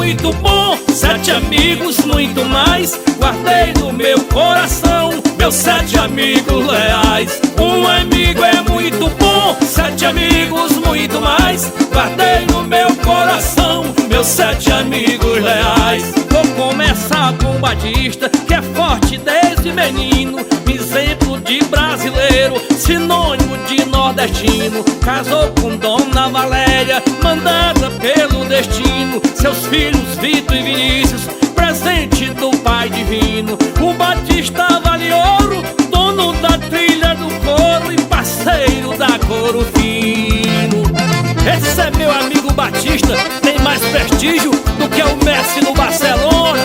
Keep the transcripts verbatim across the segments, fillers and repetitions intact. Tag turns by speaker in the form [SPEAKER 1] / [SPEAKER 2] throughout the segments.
[SPEAKER 1] muito bom. Sete amigos, muito mais, guardei no meu coração, meus sete amigos leais. Um amigo é muito bom, sete amigos, muito mais, guardei no meu coração, meus sete amigos leais. Vou começar com o Batista, que é forte desde menino, exemplo de brasileiro, sinônimo de nordestino. Casou com Dona Valéria, mandada pelo destino. Seus filhos Vitor e Vinícius, presente do Pai Divino. O Batista vale ouro, dono da trilha do coro e parceiro da Coro Fino. Esse é meu amigo Batista, tem mais prestígio do que o Messi no Barcelona.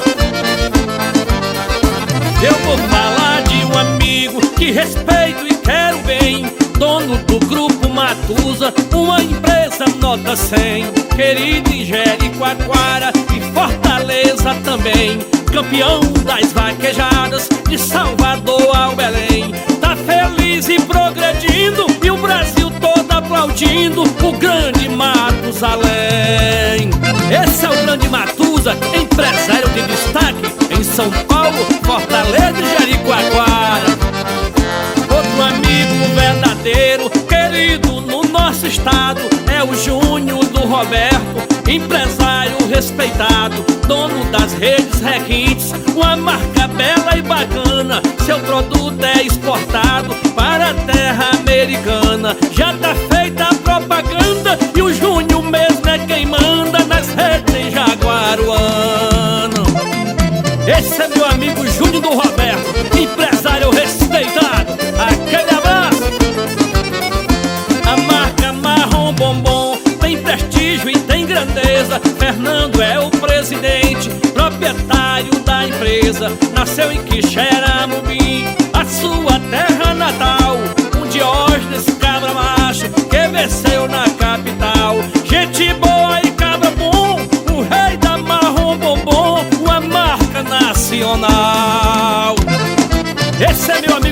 [SPEAKER 1] Eu vou falar de um amigo que respeito e quero bem, dono do Grupo Matusa, uma empresa nota cem. Querido em Jericoacoara e Fortaleza também, campeão das vaquejadas de Salvador ao Belém. Tá feliz e progredindo e o Brasil todo aplaudindo o grande Matusalém. Esse é o grande Matusa, empresário de destaque em São Paulo, Fortaleza e Jericoacoara. Outro amigo verdadeiro, querido no nosso estado, é o Júnior do Roberto, empresário respeitado, dono das redes requintes, uma marca bela e bacana. Seu produto é exportado para a terra americana. Já tá feita a propaganda e o Júnior mesmo é quem manda nas redes em Jaguaruana. Esse é meu amigo Júnior do Roberto, empresário respeitado. Aquele abraço. A marca Marrom Bombom tem prestígio e tem grandeza. Fernando é o presidente, proprietário da empresa. Nasceu em Quixeramobim, a sua terra natal. Um Diógenes cabra macho que venceu na capital. Gente boa e cabra bom, o rei da Marrom Bombom, uma marca nacional. Esse é meu amigo